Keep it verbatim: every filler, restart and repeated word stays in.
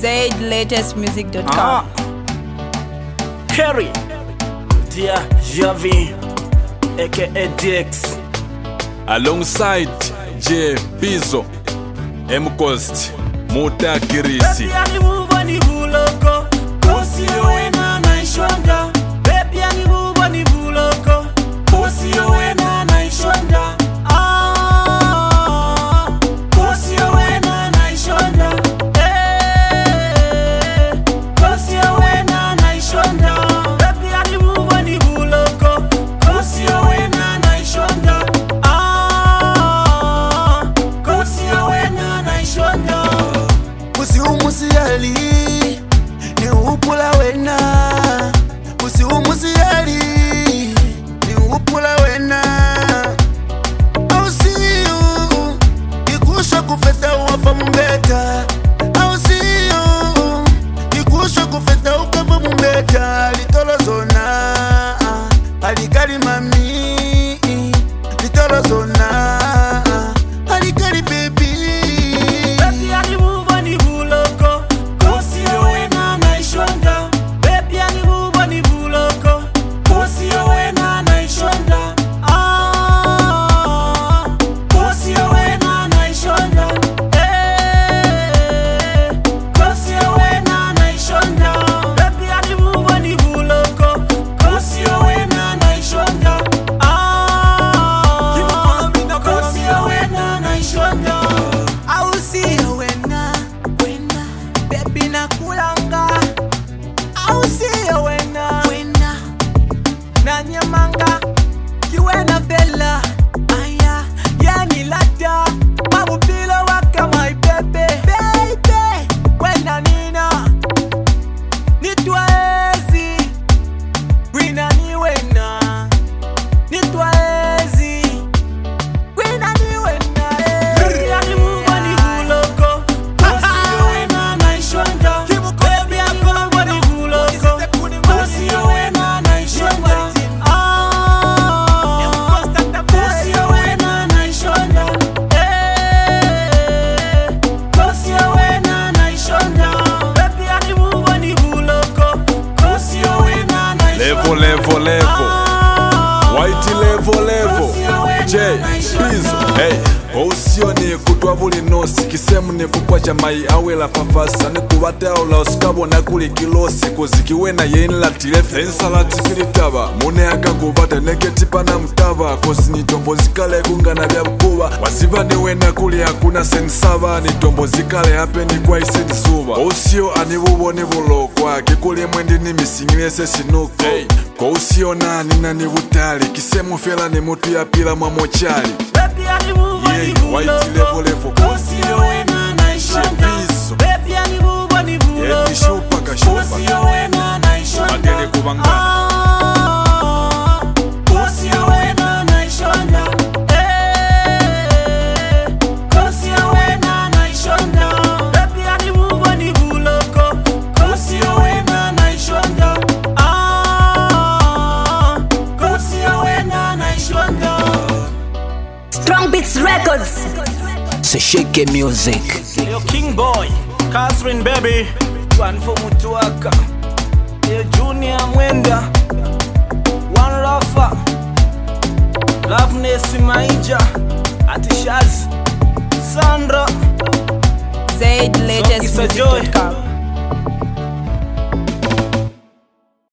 zaid latest music dot com. Ah. Kerry, Dia Javi, aka D X, alongside J Bizo, M Coast, Mota Kirisi. Baby anibuba ni buloko, Osio ena na ishonda. Baby anibuba ni buloko, Osio ena na ishonda. Ah, Osio ena na ishonda. Eh, Osio ena na ishonda. Baby anibuba ni buloko, Osio ena na ishonda. Ah, Osio ena na ishonda. Pusi umusi yali ni upula wena. Pusi umusi yali ni upula wena. I'll see you ikusha kufeta uwafa mbeta. I'll see you ikusha kufeta ukafa mbeta. Litolo zona alikari mami. Litolo zona alikari baby. Baby anibuba ni buloko, Osio ena na ishonda. Baby anibuba ni buloko, Osio ena na ishonda. Ah, Osio ena na ishonda. Eh, Osio ena na ishonda. Baby anibuba ni buloko, Osio ena na ishonda. Ah, Osio ena na ishonda. I'll see you when na, when na, baby na kulanga. I'll see you when na, when na, na nyamanga. Kiwe na bella, aya, yani lada. Mabu pilo waka my baby, baby. When na nina, nitwa ezi. Wina ni wena, nitwa ezi. Wina ni wena, eh. Baby anibuba ni buloko, Osio ena na ishonda. Baby anibuba ni buloko, Osio ena na ishonda. Ah, Osio ena na ishonda. Eh, Osio ena na ishonda. Baby anibuba ni buloko, Osio ena na ishonda. Level, level, level. White level, level. J Bizo, hey. Osio ni kutwa buli nosi. Kisemu ni kukwacha mai awela fafasa. Ni kuwate aula osikabo na kuli kilosi. Kuzikiwe na yeni la tilefe ensala tikilitaba. Mune haka kubate neketipa na mtaba. Kosi ni tombo zikale kunga na vya mkuba. Waziba ni wena kuli hakuna sensaba. Ni tombo zikale hape ni kwa isi nisuba. Osio anibubo ni buloko. Kikuli mwendi ni misingilese sinuko, hey. Osio na nina ni butali. Kisemu fela ni mutu ya pila mwa mochali. Baby anibuba ni Yeah, white level, buloko, level. Osio ena na ishonda. Bizo. Baby anibuba ni Yeah, buloko, nishupa kashupa. Osio ena na ishonda. Madele kubangana. Ah, Osio ena na ishonda. Eh, Osio ena na ishonda. Baby anibuba ni buloko, Osio ena na ishonda. Ah, Osio ena na ishonda. Strong Beats Records. Sesheke music. Yo King Boy, Catherine baby, one for Mutuaka. Yo Junior Mwenda, One Rafa, Loveness Maija, Atishaz, Sandra, zaid latest Sokisa music Joy. dot com.